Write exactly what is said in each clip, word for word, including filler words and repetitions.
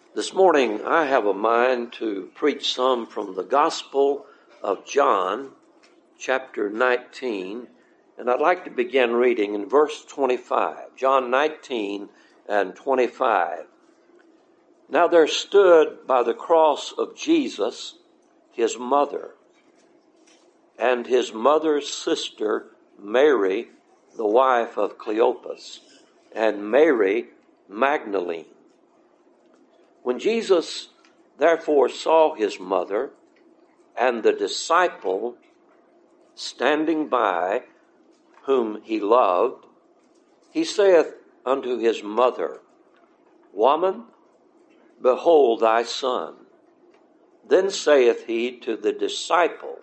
This morning I have a mind to preach some from the Gospel of John, chapter nineteen, and I'd like to begin reading in verse twenty-five. John nineteen and twenty-five. Now there stood by the cross of Jesus his mother, and his mother's sister Mary, the wife of Cleopas, and Mary Magdalene. When Jesus therefore saw his mother and the disciple standing by whom he loved, he saith unto his mother, Woman, behold thy son. Then saith he to the disciple,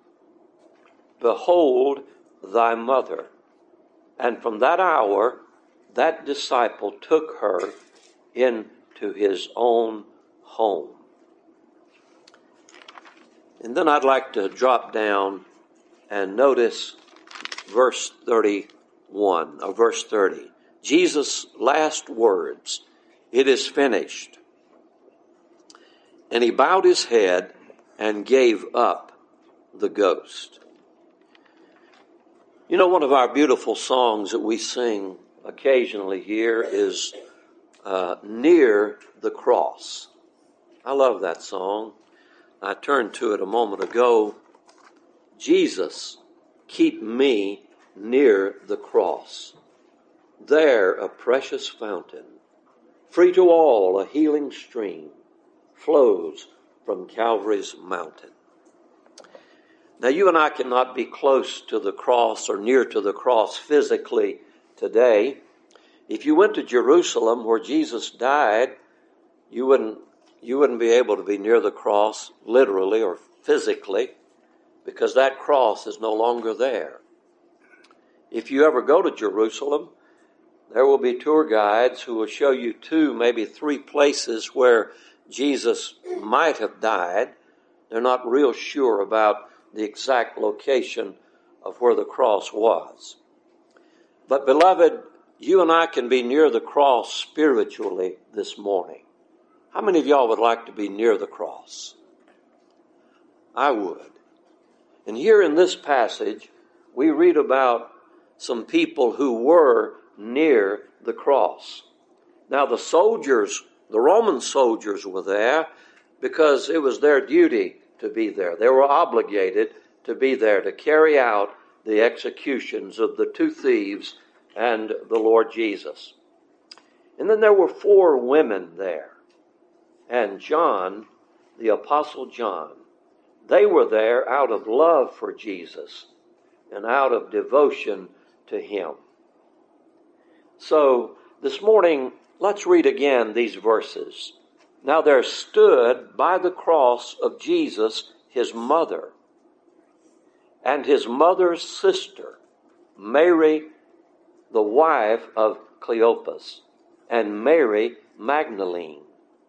Behold thy mother. And from that hour that disciple took her in to his own home. And then I'd like to drop down and notice verse thirty-one, or verse thirty. Jesus' last words, it is finished. And he bowed his head and gave up the ghost. You know, one of our beautiful songs that we sing occasionally here is Uh, Near the Cross. I love that song. I turned to it a moment ago. Jesus, keep me near the cross. There a precious fountain, free to all a healing stream, flows from Calvary's mountain. Now you and I cannot be close to the cross or near to the cross physically today. If you went to Jerusalem where Jesus died, you wouldn't, you wouldn't be able to be near the cross literally or physically because that cross is no longer there. If you ever go to Jerusalem, there will be tour guides who will show you two, maybe three places where Jesus might have died. They're not real sure about the exact location of where the cross was. But beloved, you and I can be near the cross spiritually this morning. How many of y'all would like to be near the cross? I would. And here in this passage, we read about some people who were near the cross. Now the soldiers, the Roman soldiers were there because it was their duty to be there. They were obligated to be there to carry out the executions of the two thieves and the Lord Jesus. And then there were four women there. And John, the Apostle John, they were there out of love for Jesus and out of devotion to him. So this morning, let's read again these verses. Now there stood by the cross of Jesus his mother and his mother's sister, Mary, the wife of Cleopas, and Mary Magdalene.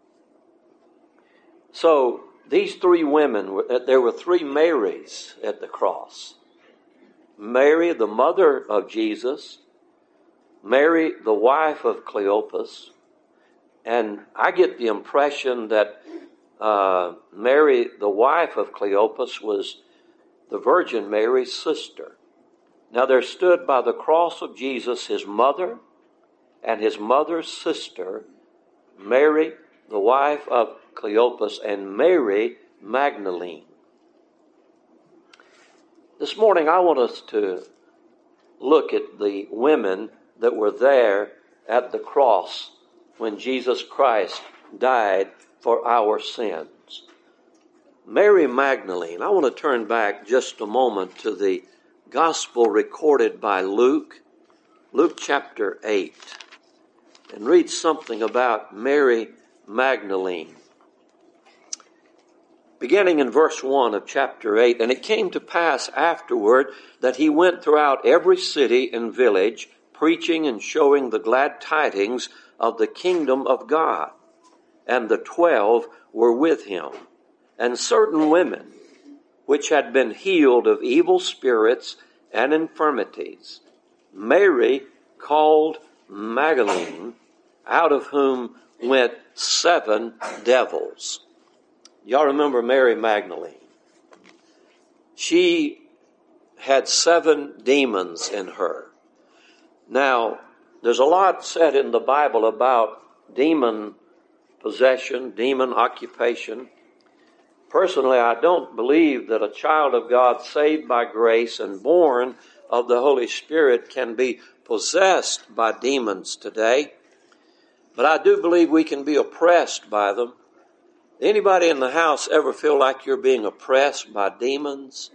So these three women, there were three Marys at the cross. Mary, the mother of Jesus, Mary, the wife of Cleopas, and I get the impression that uh, Mary, the wife of Cleopas, was the Virgin Mary's sister. Now there stood by the cross of Jesus his mother and his mother's sister, Mary, the wife of Cleopas, and Mary Magdalene. This morning I want us to look at the women that were there at the cross when Jesus Christ died for our sins. Mary Magdalene, I want to turn back just a moment to the gospel recorded by Luke, Luke chapter eight, and read something about Mary Magdalene. Beginning in verse one of chapter eight, and it came to pass afterward that he went throughout every city and village, preaching and showing the glad tidings of the kingdom of God. And the twelve were with him, and certain women, which had been healed of evil spirits and infirmities, Mary called Magdalene, out of whom went seven devils. Y'all remember Mary Magdalene? She had seven demons in her. Now, there's a lot said in the Bible about demon possession, demon occupation. Personally, I don't believe that a child of God saved by grace and born of the Holy Spirit can be possessed by demons today. But I do believe we can be oppressed by them. Anybody in the house ever feel like you're being oppressed by demons?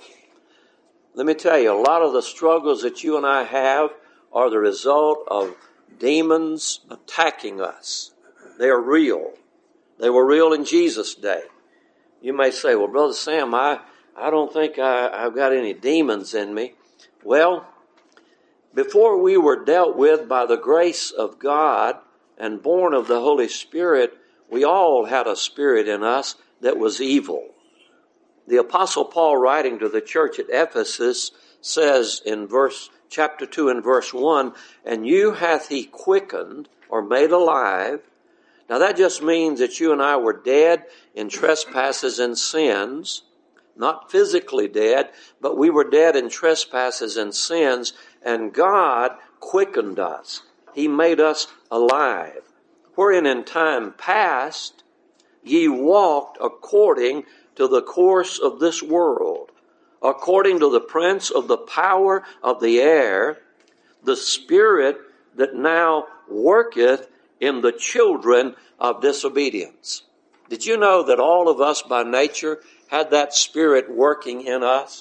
Let me tell you, a lot of the struggles that you and I have are the result of demons attacking us. They are real. They were real in Jesus' day. You may say, well, Brother Sam, I, I don't think I, I've got any demons in me. Well, before we were dealt with by the grace of God and born of the Holy Spirit, we all had a spirit in us that was evil. The Apostle Paul, writing to the church at Ephesus, says in verse chapter two and verse one, and you hath he quickened or made alive. Now that just means that you and I were dead in trespasses and sins, not physically dead, but we were dead in trespasses and sins, and God quickened us. He made us alive. Wherein in time past ye walked according to the course of this world, according to the prince of the power of the air, the spirit that now worketh in the children of disobedience. Did you know that all of us by nature had that spirit working in us?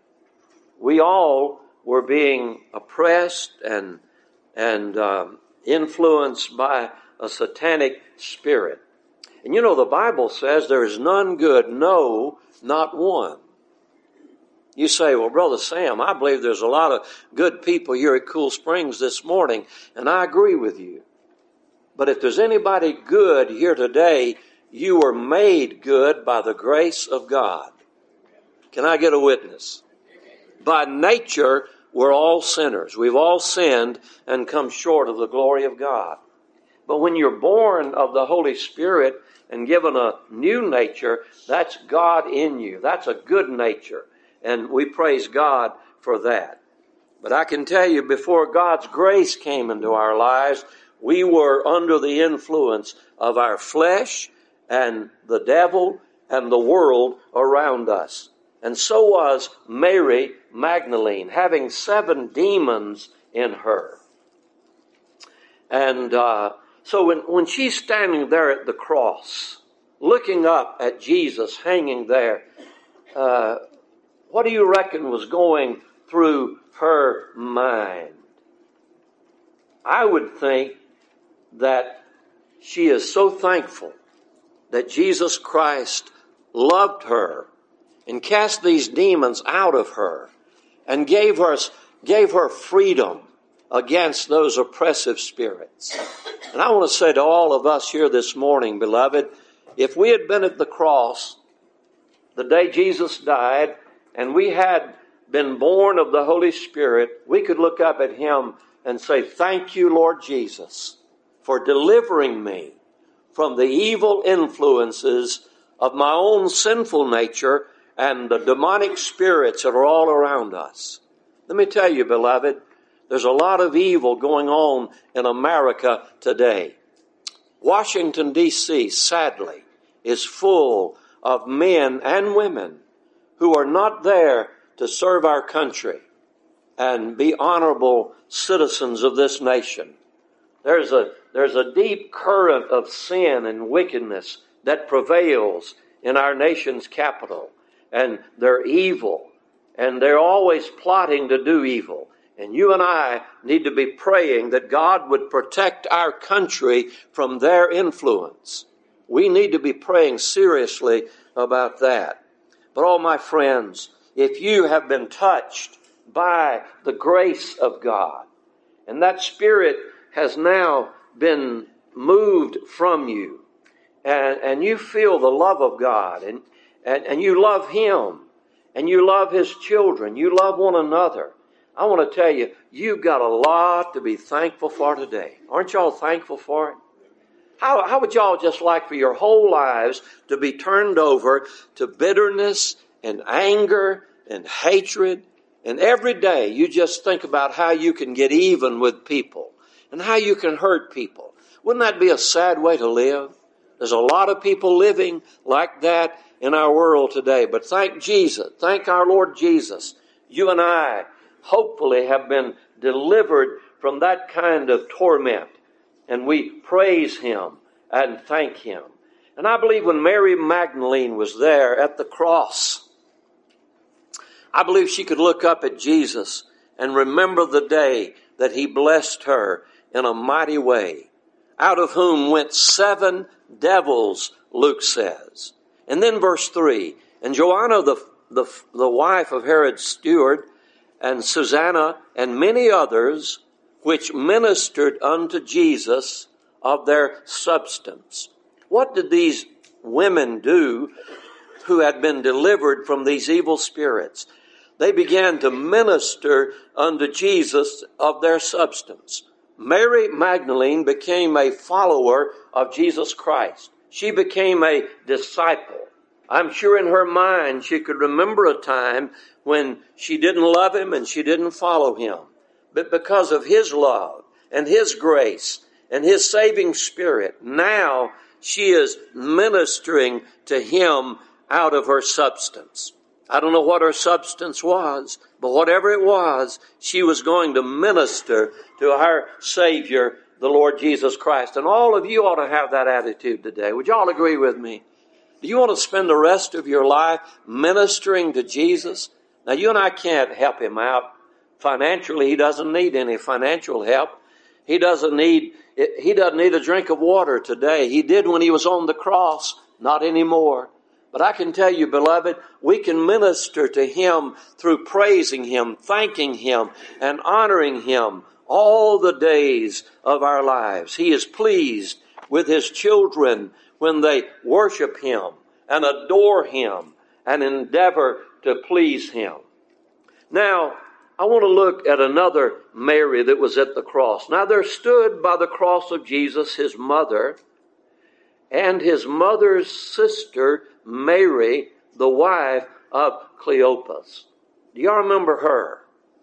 We all were being oppressed and, and um, influenced by a satanic spirit. And you know, the Bible says there is none good, no, not one. You say, well, Brother Sam, I believe there's a lot of good people here at Cool Springs this morning, and I agree with you. But if there's anybody good here today, you were made good by the grace of God. Can I get a witness? By nature, we're all sinners. We've all sinned and come short of the glory of God. But when you're born of the Holy Spirit and given a new nature, that's God in you. That's a good nature. And we praise God for that. But I can tell you, before God's grace came into our lives, we were under the influence of our flesh and the devil and the world around us. And so was Mary Magdalene, having seven demons in her. And uh, so when, when she's standing there at the cross, looking up at Jesus hanging there, uh, what do you reckon was going through her mind? I would think that she is so thankful that Jesus Christ loved her and cast these demons out of her and gave her, gave her freedom against those oppressive spirits. And I want to say to all of us here this morning, beloved, if we had been at the cross the day Jesus died and we had been born of the Holy Spirit, we could look up at him and say, thank you, Lord Jesus, for delivering me from the evil influences of my own sinful nature and the demonic spirits that are all around us. Let me tell you, beloved, there's a lot of evil going on in America today. Washington, D C, sadly, is full of men and women who are not there to serve our country and be honorable citizens of this nation. There's a, there's a deep current of sin and wickedness that prevails in our nation's capital. And they're evil. And they're always plotting to do evil. And you and I need to be praying that God would protect our country from their influence. We need to be praying seriously about that. But all my friends, if you have been touched by the grace of God, and that spirit has now been moved from you, and, and you feel the love of God, and, and, and you love him, and you love his children, you love one another, I want to tell you, you've got a lot to be thankful for today. Aren't y'all thankful for it? How, how would y'all just like for your whole lives to be turned over to bitterness and anger and hatred? And every day you just think about how you can get even with people and how you can hurt people. Wouldn't that be a sad way to live? There's a lot of people living like that in our world today. But thank Jesus, thank our Lord Jesus. You and I hopefully have been delivered from that kind of torment. And we praise Him and thank Him. And I believe when Mary Magdalene was there at the cross, I believe she could look up at Jesus and remember the day that He blessed her in a mighty way, out of whom went seven devils, Luke says. And then verse three, and Joanna, the, the, the wife of Herod's steward, and Susanna, and many others, which ministered unto Jesus of their substance. What did these women do who had been delivered from these evil spirits? They began to minister unto Jesus of their substance. Mary Magdalene became a follower of Jesus Christ. She became a disciple. I'm sure in her mind she could remember a time when she didn't love Him and she didn't follow Him. But because of His love and His grace and His saving Spirit, now she is ministering to Him out of her substance. I don't know what her substance was, but whatever it was, she was going to minister to our Savior, the Lord Jesus Christ. And all of you ought to have that attitude today. Would you all agree with me? Do you want to spend the rest of your life ministering to Jesus? Now, you and I can't help Him out. Financially, He doesn't need any financial help. He doesn't need, he doesn't need a drink of water today. He did when He was on the cross, not anymore. But I can tell you, beloved, we can minister to Him through praising Him, thanking Him, and honoring Him all the days of our lives. He is pleased with His children when they worship Him and adore Him and endeavor to please Him. Now, I want to look at another Mary that was at the cross. Now, there stood by the cross of Jesus His mother and His mother's sister, Mary, the wife of Cleopas. Do y'all remember her?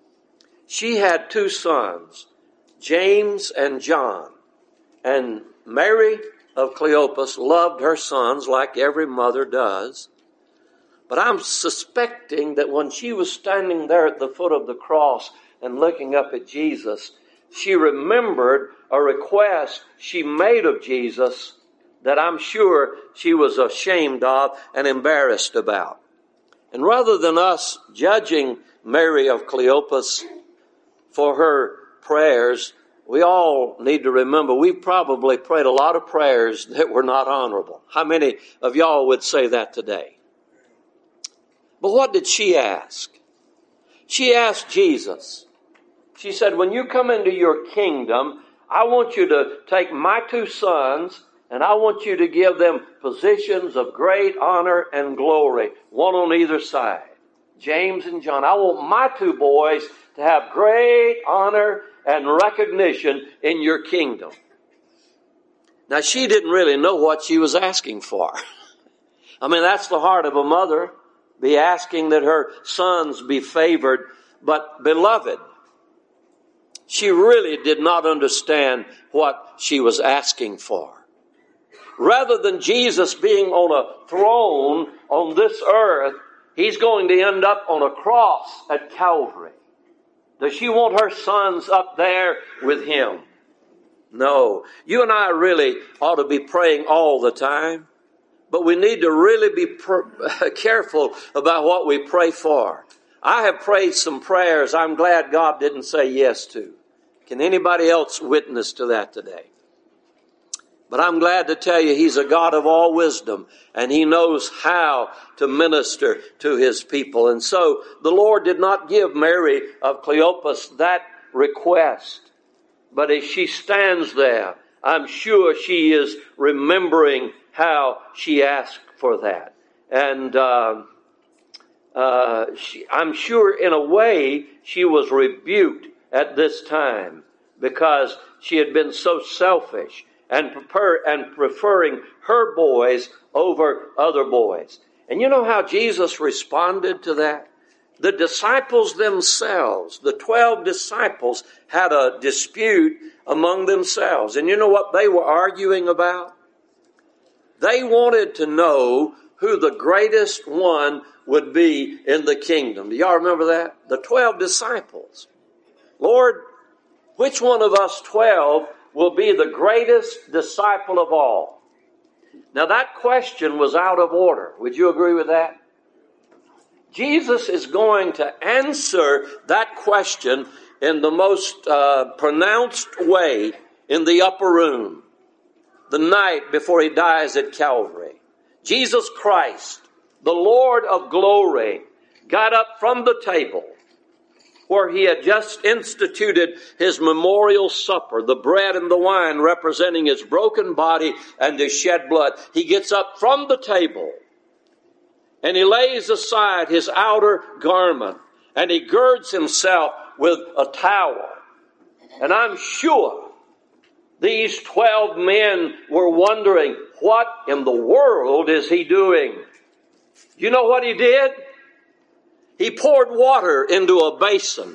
She had two sons, James and John. And Mary of Cleopas loved her sons like every mother does. But I'm suspecting that when she was standing there at the foot of the cross and looking up at Jesus, she remembered a request she made of Jesus that I'm sure she was ashamed of and embarrassed about. And rather than us judging Mary of Cleopas for her prayers, we all need to remember we've probably prayed a lot of prayers that were not honorable. How many of y'all would say that today? But what did she ask? She asked Jesus. She said, when you come into your kingdom, I want you to take my two sons and I want you to give them positions of great honor and glory, one on either side. James and John. I want my two boys to have great honor and recognition in your kingdom. Now, she didn't really know what she was asking for. I mean, that's the heart of a mother, be asking that her sons be favored. But, beloved, she really did not understand what she was asking for. Rather than Jesus being on a throne on this earth, He's going to end up on a cross at Calvary. Does she want her sons up there with Him? No. You and I really ought to be praying all the time. But we need to really be pr- careful about what we pray for. I have prayed some prayers I'm glad God didn't say yes to. Can anybody else witness to that today? But I'm glad to tell you He's a God of all wisdom, and He knows how to minister to His people. And so the Lord did not give Mary of Cleopas that request. But as she stands there, I'm sure she is remembering how she asked for that. And uh, uh, she, I'm sure in a way she was rebuked at this time because she had been so selfish and, prefer, and preferring her boys over other boys. And you know how Jesus responded to that? The disciples themselves, the twelve disciples, had a dispute among themselves. And you know what they were arguing about? They wanted to know who the greatest one would be in the kingdom. Do y'all remember that? The twelve disciples. Lord, which one of us twelve will be the greatest disciple of all? Now that question was out of order. Would you agree with that? Jesus is going to answer that question in the most uh, pronounced way in the upper room, the night before he dies at Calvary. Jesus Christ, the Lord of glory, got up from the table where he had just instituted his memorial supper, the bread and the wine representing his broken body and his shed blood. He gets up from the table and he lays aside his outer garment and he girds himself with a towel. And I'm sure these twelve men were wondering, what in the world is he doing? You know what he did? He poured water into a basin.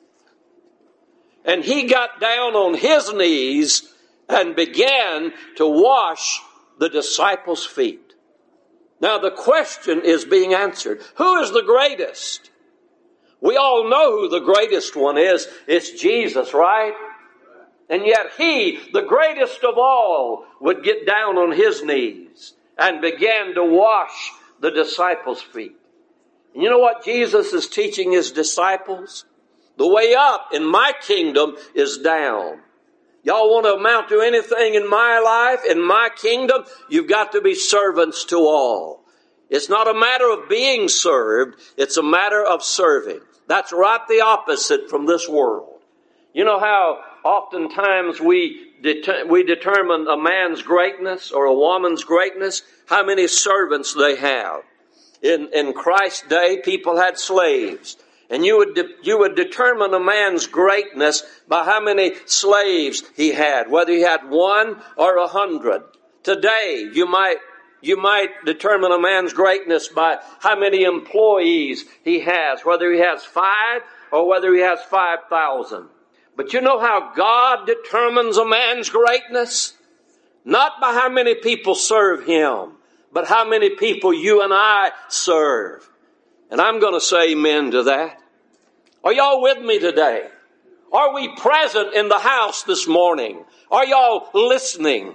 And he got down on his knees and began to wash the disciples' feet. Now the question is being answered. Who is the greatest? We all know who the greatest one is. It's Jesus, right? And yet he, the greatest of all, would get down on his knees and began to wash the disciples' feet. And you know what Jesus is teaching his disciples? The way up in my kingdom is down. Y'all want to amount to anything in my life, in my kingdom, you've got to be servants to all. It's not a matter of being served, it's a matter of serving. That's right the opposite from this world. You know how oftentimes we det- we determine a man's greatness or a woman's greatness? How many servants they have. In, in Christ's day, people had slaves. And you would, de- you would determine a man's greatness by how many slaves he had, whether he had one or a hundred. Today, you might, you might determine a man's greatness by how many employees he has, whether he has five or whether he has five thousand. But you know how God determines a man's greatness? Not by how many people serve him, but how many people you and I serve. And I'm going to say amen to that. Are y'all with me today? Are we present in the house this morning? Are y'all listening?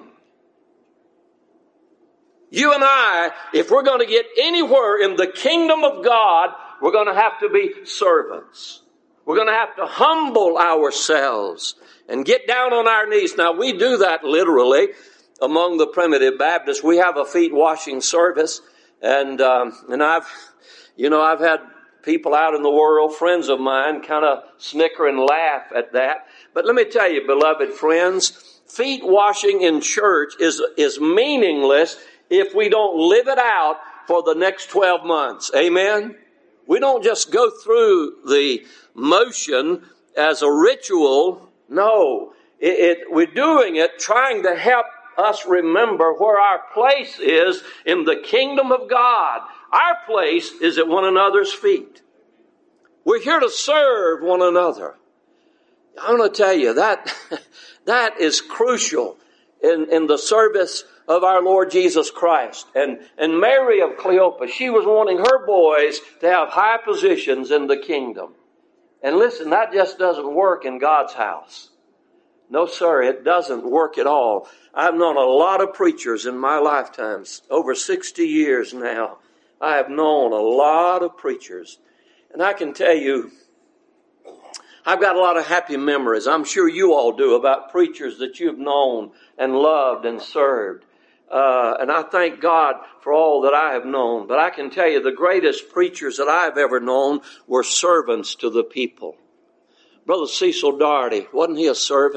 You and I, if we're going to get anywhere in the kingdom of God, we're going to have to be servants. We're going to have to humble ourselves and get down on our knees. Now, we do that literally among the primitive Baptists. We have a feet washing service, and um, and I've, you know, I've had people out in the world, friends of mine, kind of snicker and laugh at that. But let me tell you, beloved friends, feet washing in church is is meaningless if we don't live it out for the next twelve months. Amen? We don't just go through the motion as a ritual. No, it, it, we're doing it trying to help us remember where our place is in the kingdom of God. Our place is at one another's feet. We're here to serve one another. I'm going to tell you that that is crucial in, in the service of our Lord Jesus Christ. And, and Mary of Cleopas, she was wanting her boys to have high positions in the kingdom. And listen, that just doesn't work in God's house. No, sir, it doesn't work at all. I've known a lot of preachers in my lifetimes, over sixty years now. I have known a lot of preachers. And I can tell you, I've got a lot of happy memories. I'm sure you all do about preachers that you've known and loved and served. Uh, and I thank God for all that I have known. But I can tell you the greatest preachers that I've ever known were servants to the people. Brother Cecil Doherty, wasn't he a servant?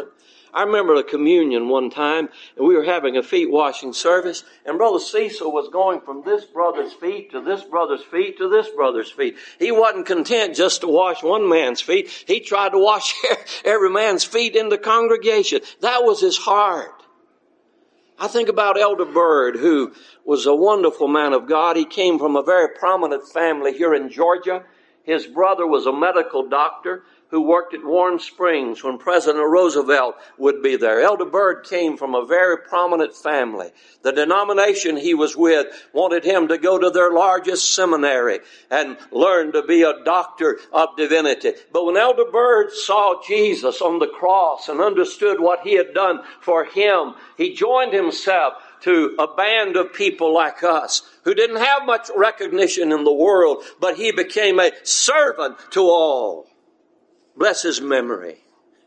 I remember a communion one time, and we were having a feet washing service, and Brother Cecil was going from this brother's feet to this brother's feet to this brother's feet. He wasn't content just to wash one man's feet. He tried to wash every man's feet in the congregation. That was his heart. I think about Elder Bird, who was a wonderful man of God. He came from a very prominent family here in Georgia. His brother was a medical doctor who worked at Warm Springs when President Roosevelt would be there. Elder Bird came from a very prominent family. The denomination he was with wanted him to go to their largest seminary and learn to be a doctor of divinity. But when Elder Bird saw Jesus on the cross and understood what he had done for him, he joined himself to a band of people like us who didn't have much recognition in the world, but he became a servant to all. Bless his memory.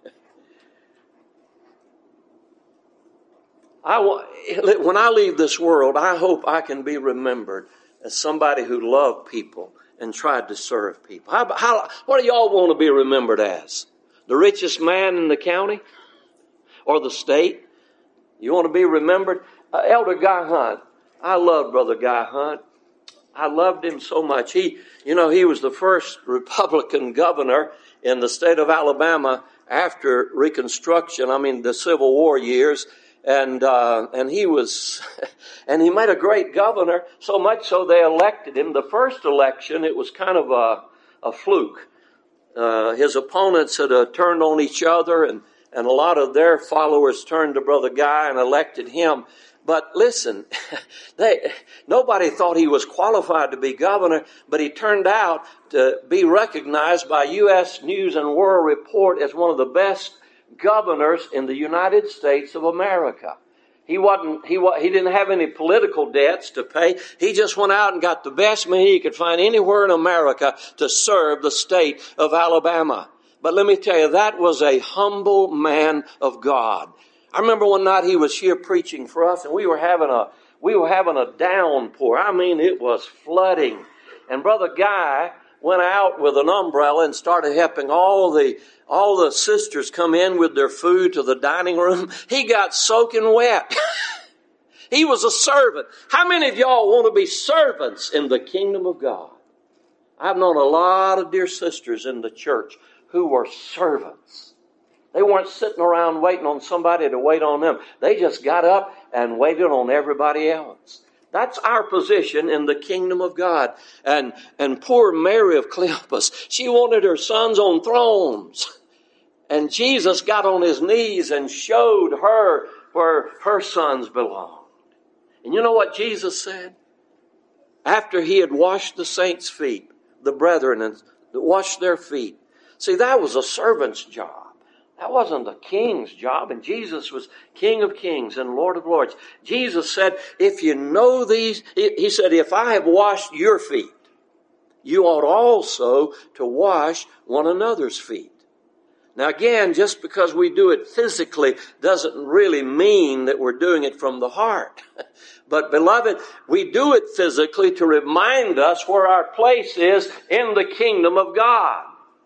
I, when I leave this world, I hope I can be remembered as somebody who loved people and tried to serve people. How, how, what do y'all want to be remembered as? The richest man in the county or the state? You want to be remembered? Uh, Elder Guy Hunt. I love Brother Guy Hunt. I loved him so much. He, you know, he was the first Republican governor in the state of Alabama after Reconstruction. I mean, the Civil War years. And, uh, and he was, and he made a great governor, so much so they elected him. The first election, it was kind of a, a fluke. Uh, his opponents had uh, turned on each other, and, and a lot of their followers turned to Brother Guy and elected him. But listen, they, nobody thought he was qualified to be governor, but he turned out to be recognized by U S News and World Report as one of the best governors in the United States of America. He wasn't, he, he didn't have any political debts to pay. He just went out and got the best man he could find anywhere in America to serve the state of Alabama. But let me tell you, that was a humble man of God. I remember one night he was here preaching for us, and we were having a we were having a downpour. I mean, it was flooding. And Brother Guy went out with an umbrella and started helping all the all the sisters come in with their food to the dining room. He got soaking wet. He was a servant. How many of y'all want to be servants in the kingdom of God? I've known a lot of dear sisters in the church who were servants. They weren't sitting around waiting on somebody to wait on them. They just got up and waited on everybody else. That's our position in the kingdom of God. And, and poor Mary of Cleopas, she wanted her sons on thrones. And Jesus got on his knees and showed her where her sons belonged. And you know what Jesus said? After he had washed the saints' feet, the brethren, and washed their feet. See, that was a servant's job. That wasn't the king's job, and Jesus was King of kings and Lord of lords. Jesus said, if you know these, he said, if I have washed your feet, you ought also to wash one another's feet. Now again, just because we do it physically doesn't really mean that we're doing it from the heart. But beloved, we do it physically to remind us where our place is in the kingdom of God.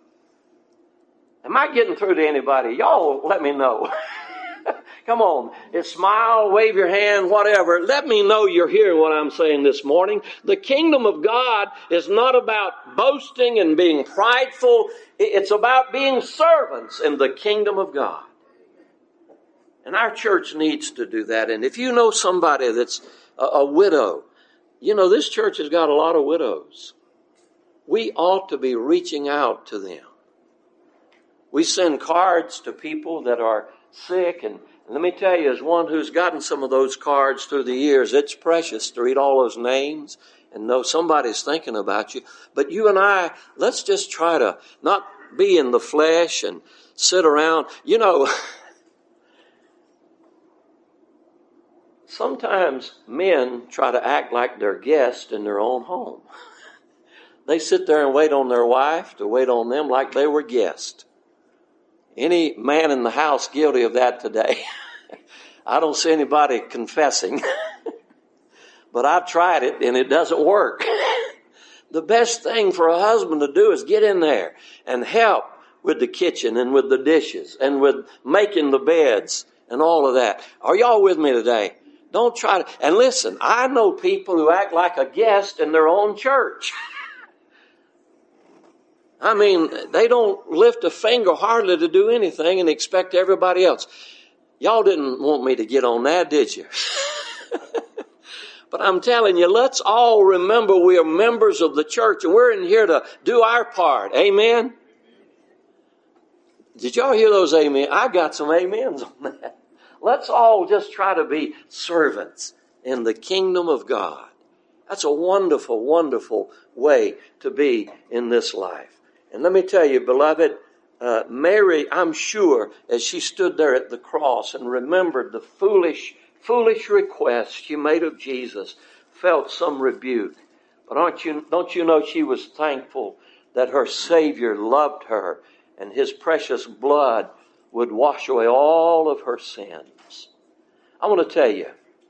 Am I getting through to anybody? Y'all let me know. Come on. Smile, wave your hand, whatever. Let me know you're hearing what I'm saying this morning. The kingdom of God is not about boasting and being prideful. It's about being servants in the kingdom of God. And our church needs to do that. And if you know somebody that's a, a widow, you know, this church has got a lot of widows. We ought to be reaching out to them. We send cards to people that are sick, and let me tell you, as one who's gotten some of those cards through the years, it's precious to read all those names and know somebody's thinking about you. But you and I, let's just try to not be in the flesh and sit around. You know, sometimes men try to act like they're guests in their own home. They sit there and wait on their wife to wait on them like they were guests. Any man in the house guilty of that today? I don't see anybody confessing. But I've tried it and it doesn't work. The best thing for a husband to do is get in there and help with the kitchen and with the dishes and with making the beds and all of that. Are y'all with me today? Don't try to, and listen, I know people who act like a guest in their own church. I mean, they don't lift a finger hardly to do anything and expect everybody else. Y'all didn't want me to get on that, did you? But I'm telling you, let's all remember we are members of the church and we're in here to do our part. Amen? Did y'all hear those amen? I got some amens on that. Let's all just try to be servants in the kingdom of God. That's a wonderful, wonderful way to be in this life. And let me tell you, beloved, uh, Mary, I'm sure, as she stood there at the cross and remembered the foolish, foolish request she made of Jesus, felt some rebuke. But aren't you, don't you know she was thankful that her Savior loved her and his precious blood would wash away all of her sins? I want to tell you,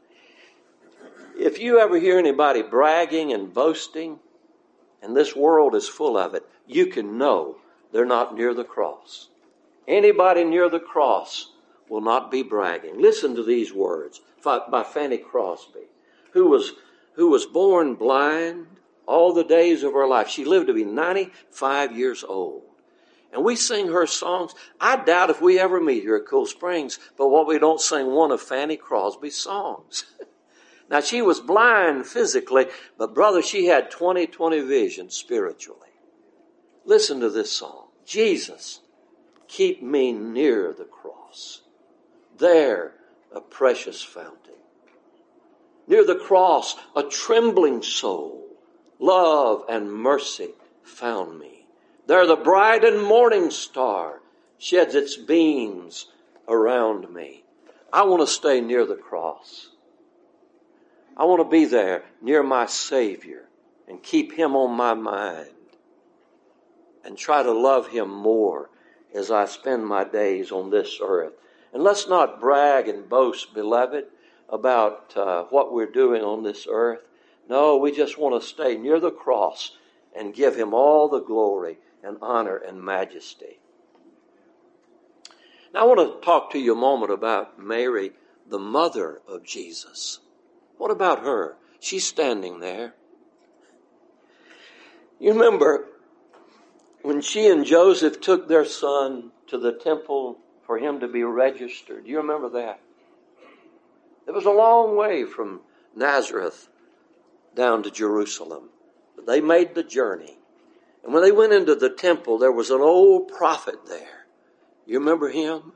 if you ever hear anybody bragging and boasting, and this world is full of it, you can know they're not near the cross. Anybody near the cross will not be bragging. Listen to these words by Fanny Crosby, who was, who was born blind all the days of her life. She lived to be ninety-five years old. And we sing her songs. I doubt if we ever meet her at Cool Springs, but what we don't sing one of Fanny Crosby's songs. Now, she was blind physically, but brother, she had twenty twenty vision spiritually. Listen to this song. Jesus, keep me near the cross. There, a precious fountain. Near the cross, a trembling soul, love and mercy found me. There, the bright and morning star sheds its beams around me. I want to stay near the cross. I want to be there near my Savior and keep him on my mind and try to love him more as I spend my days on this earth. And let's not brag and boast, beloved, about uh, what we're doing on this earth. No, we just want to stay near the cross and give him all the glory and honor and majesty. Now I want to talk to you a moment about Mary, the mother of Jesus. What about her? She's standing there. You remember when she and Joseph took their son to the temple for him to be registered. Do you remember that? It was a long way from Nazareth down to Jerusalem. But they made the journey. And when they went into the temple, there was an old prophet there. You remember him?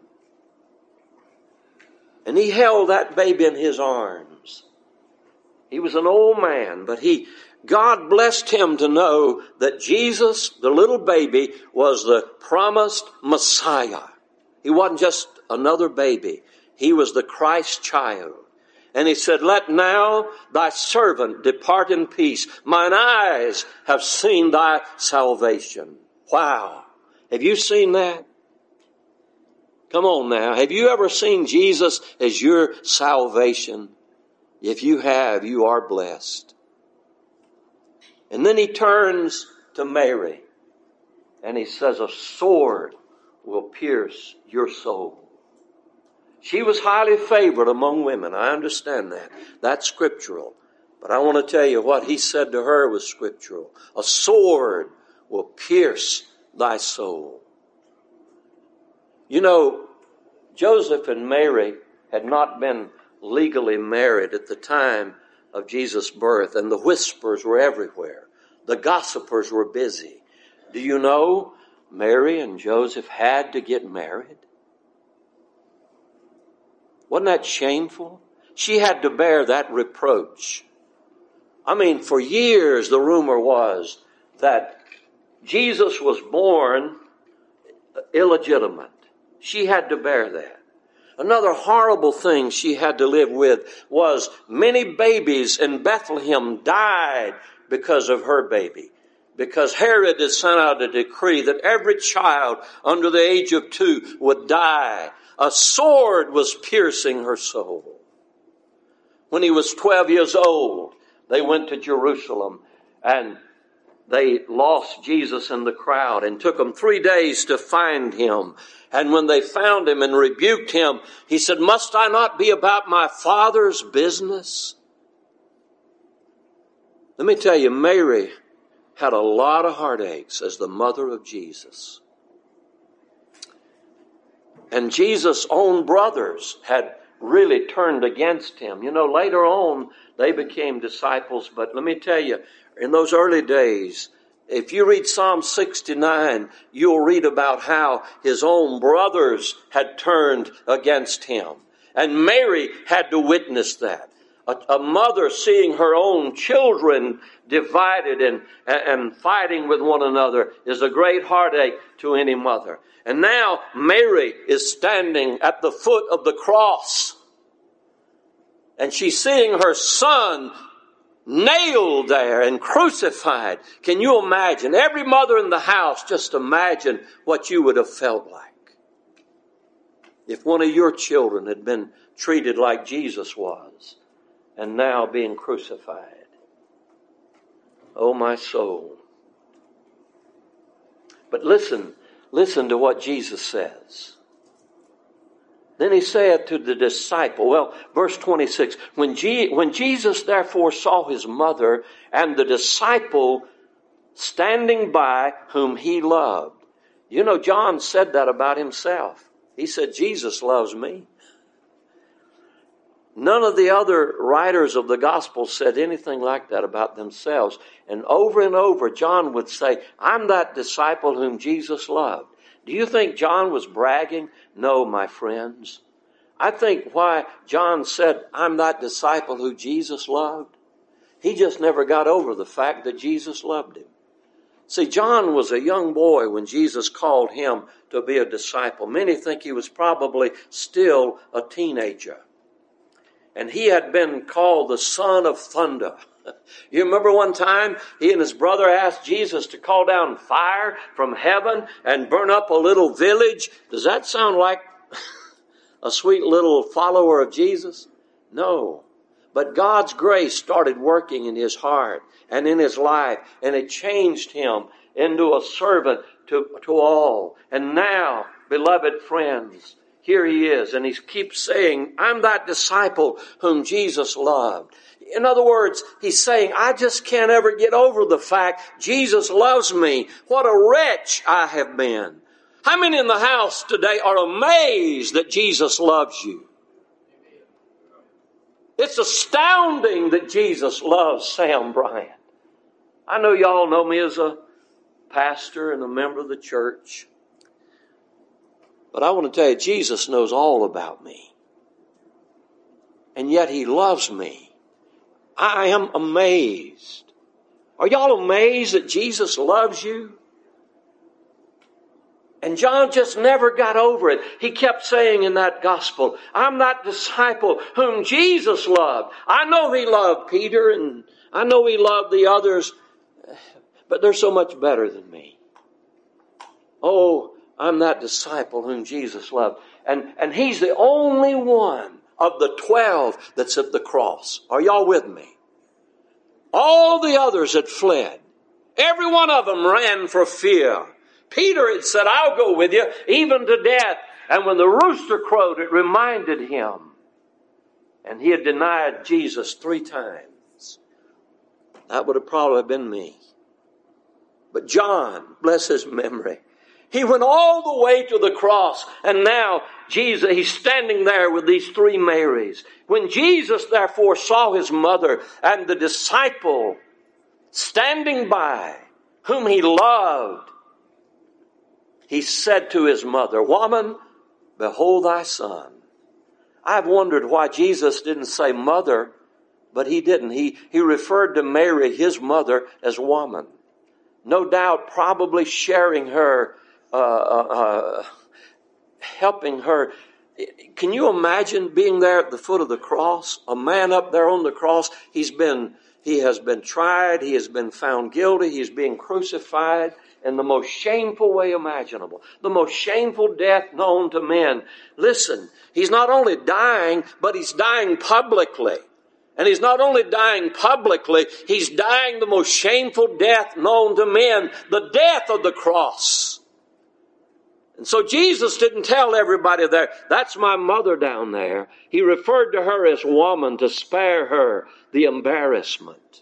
And he held that baby in his arms. He was an old man, but he, God blessed him to know that Jesus, the little baby, was the promised Messiah. He wasn't just another baby. He was the Christ child. And he said, let now thy servant depart in peace. Mine eyes have seen thy salvation. Wow. Have you seen that? Come on now. Have you ever seen Jesus as your salvation? If you have, you are blessed. And then he turns to Mary and he says, a sword will pierce your soul. She was highly favored among women. I understand that. That's scriptural. But I want to tell you what he said to her was scriptural. A sword will pierce thy soul. You know, Joseph and Mary had not been legally married at the time of Jesus' birth, and the whispers were everywhere. The gossipers were busy. Do you know Mary and Joseph had to get married? Wasn't that shameful? She had to bear that reproach. I mean, for years the rumor was that Jesus was born illegitimate. She had to bear that. Another horrible thing she had to live with was many babies in Bethlehem died because of her baby. Because Herod had sent out a decree that every child under the age of two would die. A sword was piercing her soul. When he was twelve years old, they went to Jerusalem and they lost Jesus in the crowd and took them three days to find him. And when they found him and rebuked him, he said, "Must I not be about my Father's business?" Let me tell you, Mary had a lot of heartaches as the mother of Jesus. And Jesus' own brothers had really turned against him. You know, later on, they became disciples. But let me tell you, in those early days, if you read Psalm sixty-nine, you'll read about how his own brothers had turned against him. And Mary had to witness that. A, a mother seeing her own children divided and, and fighting with one another is a great heartache to any mother. And now Mary is standing at the foot of the cross. And she's seeing her son nailed there and crucified. Can you imagine? Every mother in the house, just imagine what you would have felt like if one of your children had been treated like Jesus was and now being crucified. Oh, my soul. But listen, listen to what Jesus says. Then he said to the disciple, well, verse twenty-six, when, G, when Jesus therefore saw his mother and the disciple standing by whom he loved. You know, John said that about himself. He said, Jesus loves me. None of the other writers of the gospel said anything like that about themselves. And over and over, John would say, I'm that disciple whom Jesus loved. Do you think John was bragging? No, my friends. I think why John said, I'm that disciple who Jesus loved, he just never got over the fact that Jesus loved him. See, John was a young boy when Jesus called him to be a disciple. Many think he was probably still a teenager. And he had been called the son of thunder. You remember one time he and his brother asked Jesus to call down fire from heaven and burn up a little village? Does that sound like a sweet little follower of Jesus? No. But God's grace started working in his heart and in his life, and it changed him into a servant to, to all. And now, beloved friends, here he is, and he keeps saying, I'm that disciple whom Jesus loved. In other words, he's saying, I just can't ever get over the fact Jesus loves me. What a wretch I have been. How many in the house today are amazed that Jesus loves you? It's astounding that Jesus loves Sam Bryant. I know y'all know me as a pastor and a member of the church. But I want to tell you, Jesus knows all about me. And yet he loves me. I am amazed. Are y'all amazed that Jesus loves you? And John just never got over it. He kept saying in that gospel, I'm that disciple whom Jesus loved. I know he loved Peter and I know he loved the others, but they're so much better than me. Oh, I'm that disciple whom Jesus loved. And, and he's the only one of the twelve that's at the cross. Are y'all with me? All the others had fled. Every one of them ran for fear. Peter had said, I'll go with you, even to death. And when the rooster crowed, it reminded him. And he had denied Jesus three times. That would have probably been me. But John, bless his memory, he went all the way to the cross. And now Jesus, he's standing there with these three Marys. When Jesus therefore saw his mother and the disciple standing by, whom he loved, he said to his mother, Woman, behold thy son. I've wondered why Jesus didn't say mother, but he didn't. He, he referred to Mary, his mother, as woman. No doubt probably sharing her, uh, uh, helping her. Can you imagine being there at the foot of the cross? A man up there on the cross, he's been, he has been tried, he has been found guilty, he's being crucified in the most shameful way imaginable. The most shameful death known to men. Listen, he's not only dying, but he's dying publicly. And he's not only dying publicly, he's dying the most shameful death known to men, the death of the cross. And so Jesus didn't tell everybody there, that's my mother down there. He referred to her as woman to spare her the embarrassment.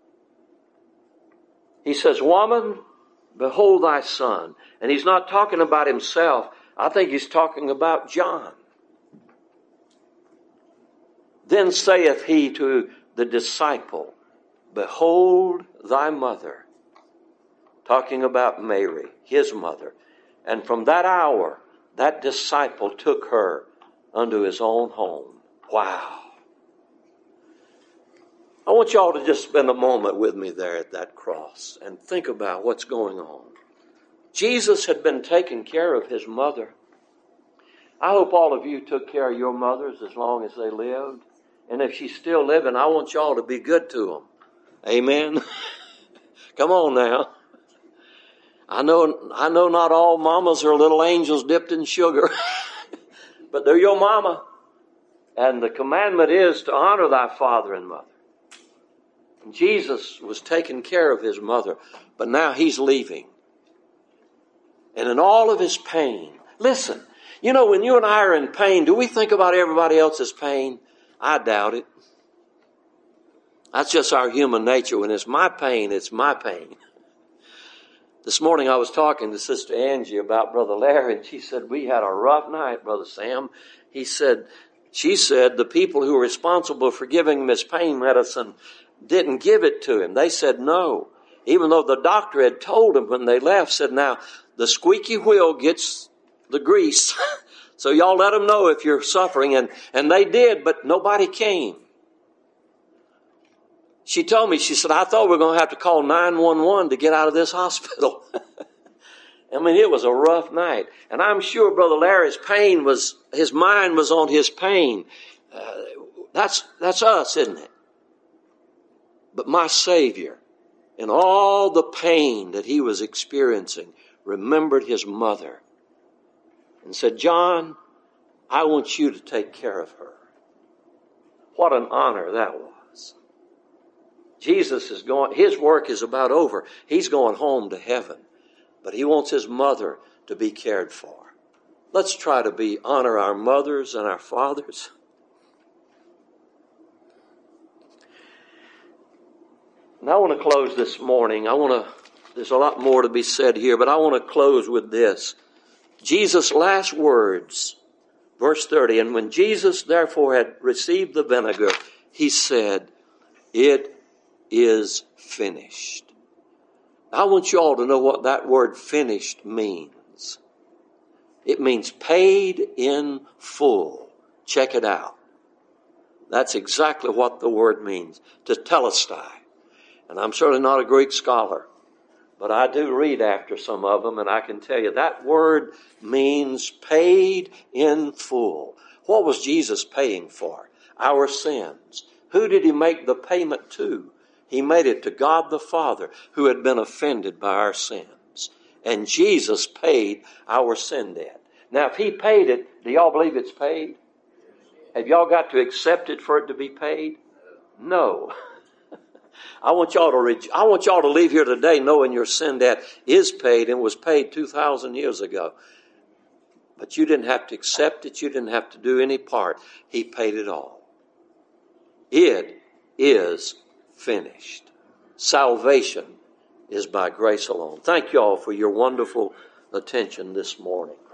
He says, woman, behold thy son. And he's not talking about himself. I think he's talking about John. Then saith he to the disciple, behold thy mother. Talking about Mary, his mother. And from that hour, that disciple took her unto his own home. Wow. I want y'all to just spend a moment with me there at that cross and think about what's going on. Jesus had been taking care of his mother. I hope all of you took care of your mothers as long as they lived. And if she's still living, I want y'all to be good to them. Amen? Come on now. I know, I know not all mamas are little angels dipped in sugar, but they're your mama. And the commandment is to honor thy father and mother. And Jesus was taking care of his mother, but now he's leaving. And in all of his pain, listen, you know, when you and I are in pain, do we think about everybody else's pain? I doubt it. That's just our human nature. When it's my pain, it's my pain. This morning I was talking to Sister Angie about Brother Larry, and she said, we had a rough night, Brother Sam. He said, she said, the people who were responsible for giving him his pain medicine didn't give it to him. They said no. Even though the doctor had told him when they left, said, now, the squeaky wheel gets the grease. So y'all let them know if you're suffering. And, and they did, but nobody came. She told me, she said, I thought we were going to have to call nine one one to get out of this hospital. I mean, it was a rough night. And I'm sure Brother Larry's pain was, his mind was on his pain. Uh, that's, that's us, isn't it? But my Savior, in all the pain that he was experiencing, remembered his mother and said, John, I want you to take care of her. What an honor that was. Jesus is going, his work is about over. He's going home to heaven, but he wants his mother to be cared for. Let's try to be, honor our mothers and our fathers. And I want to close this morning. I want to, there's a lot more to be said here, but I want to close with this. Jesus' last words, verse thirty, and when Jesus therefore had received the vinegar, he said, it is finished. I want you all to know what that word finished means. It means paid in full. Check it out. That's exactly what the word means, to telestai. And I'm certainly not a Greek scholar, but I do read after some of them, and I can tell you that word means paid in full. What was Jesus paying for? Our sins. Who did he make the payment to? He made it to God the Father, who had been offended by our sins. And Jesus paid our sin debt. Now, if he paid it, do y'all believe it's paid? Have y'all got to accept it for it to be paid? No. I want y'all to re- I want y'all to leave here today knowing your sin debt is paid and was paid two thousand years ago. But you didn't have to accept it. You didn't have to do any part. He paid it all. It is finished. Salvation is by grace alone. Thank you all for your wonderful attention this morning.